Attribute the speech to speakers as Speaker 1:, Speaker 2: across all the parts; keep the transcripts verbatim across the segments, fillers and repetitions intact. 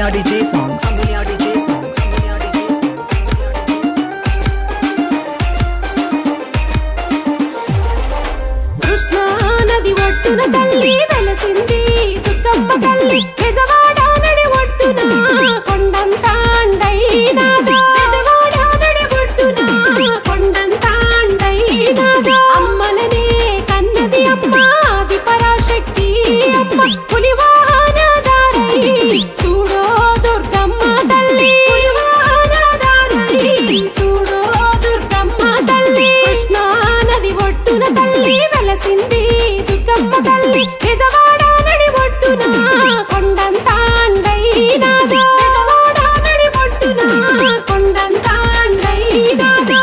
Speaker 1: Amulya D J songs. Amulya D J songs. Amulya D J songs.
Speaker 2: Krishna నది ఒడ్డున తల్లి వెలసింది దుర్గమ్మ తల్లి బెజవాడ నడి ఒడ్డున కొండంత అండైనాదో బెజవాడ నడి ఒడ్డున కొండంత అండైనాదో అమ్మలనే కన్నది అమ్మ ఆది పరాశక్తి అమ్మ పులివాహనదారై చూడో దుర్గమ్మ తల్లి పులివాహనదారై చూడో దుర్గమ్మ తల్లి కృష్ణా నది ఒడ్డున తల్లి వెలసింది దుర్గమ్మ తల్లి బెజవాడ నడి ఒడ్డున కొండంత అండైనాదో బెజవాడ నడి ఒడ్డున కొండంత అండైనాదో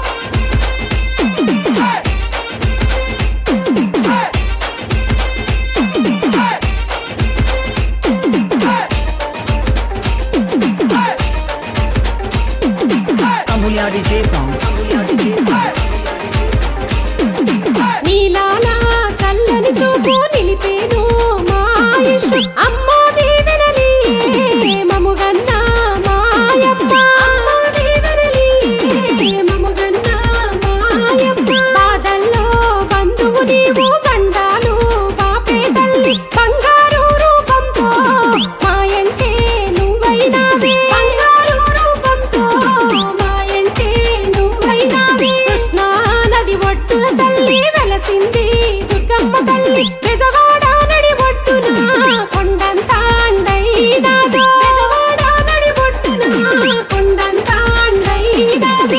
Speaker 1: Amulya D J songs. Amulya D J songs.
Speaker 2: నీలాల చల్లని చూపు నిలిపేను మాయుషు అమ్మ దీవెనలి మముగన్న మాయప్ప అమ్మ దీవెనలి మముగన్న మాయప్ప బాధల్లో బంధువు నీవు గండాలు బాపే తల్లి బంగారు రూపంతో మాయంటే నువ్వైనావే బంగారు రూపంతో మాయంటే నువ్వైనావే కృష్ణా నది ఒడ్డున తల్లి వెలసింది దుర్గమ్మ తల్లి బెజవాడ నడి ఒడ్డున కొండంత అండైనాదో బెజవాడ నడి ఒడ్డున కొండంత అండైనాదో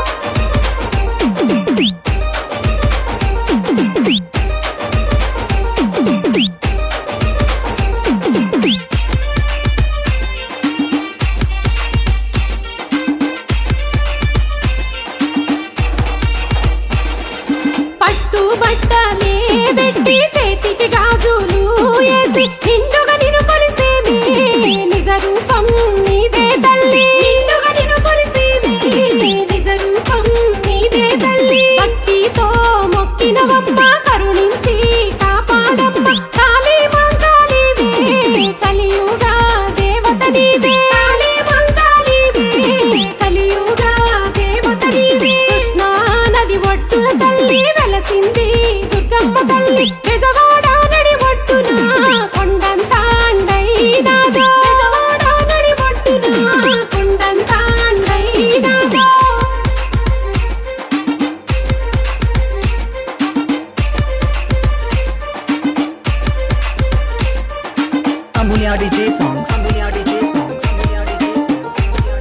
Speaker 2: పట్టు బట్టలే పెట్టి చేతికి గాజులు వేసి నిండుగా నిన్ను కొలిసేమే నిజ రూపం నీదే తల్లి నిండుగా నిన్ను కొలిసేమే నిజ రూపం నీదే తల్లి భక్తితో మొక్కినవమ్మ కరుణించి కాపాడమ్మ కాళీ మంగాళివే కలియుగా దేవత నీవే కాళీ మంగాళివే కలియుగా దేవత నీవే కృష్ణా నది ఒడ్డున తల్లి వెలసింది దుర్గమ్మ తల్లి బెజవాడ నడి ఒడ్డున కొండంత అండైనాదో బెజవాడ నడి ఒడ్డున కొండంత అండైనాదో
Speaker 1: Amulya D J songs. Amulya D J songs. Amulya D J songs.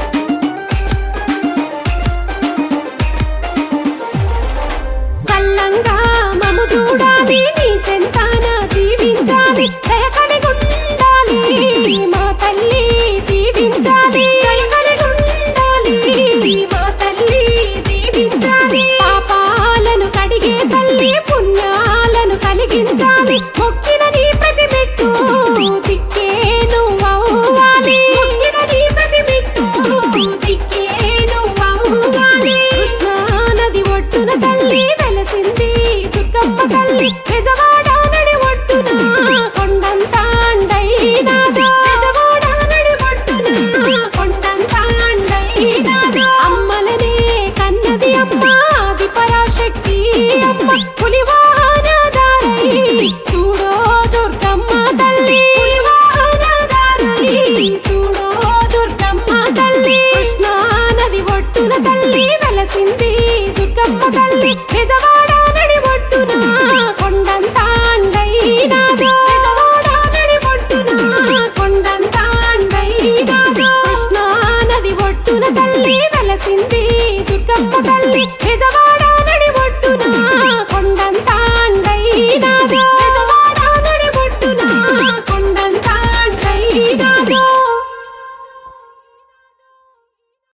Speaker 2: సల్లంగా మము చూడాలి నీ చెంతాన దీవించాలి దయ కలిగుండాలి మా తల్లి దీవించాలి దయ కలిగుండాలి మా తల్లి దీవించాలి పాపాలను కడిగే తల్లి పుణ్యాలను కలిగించాలి మొక్కిన నీ ప్రతి మెట్టు దిక్కే నువ్వవ్వాలి మొక్కిన నీ ప్రతి మెట్టు దిక్కే నువ్వవ్వాలి కృష్ణా నది ఒడ్డున తల్లి వెలసింది దుర్గమ్మ తల్లి బెజవాడ నడి ఒడ్డున కొండంత అండైనాదో బెజవాడ నడి ఒడ్డున కొండంత అండైనాదో అమ్మలనే కన్నది అమ్మ ఆది పరాశక్తి అమ్మ పులివాహనదారై చూడో దుర్గమ్మ తల్లి పులివాహనదారై చూడో దుర్గమ్మ తల్లి కృష్ణా నది ఒడ్డున తల్లి వెలసింది దుర్గమ్మ తల్లి బెజవాడ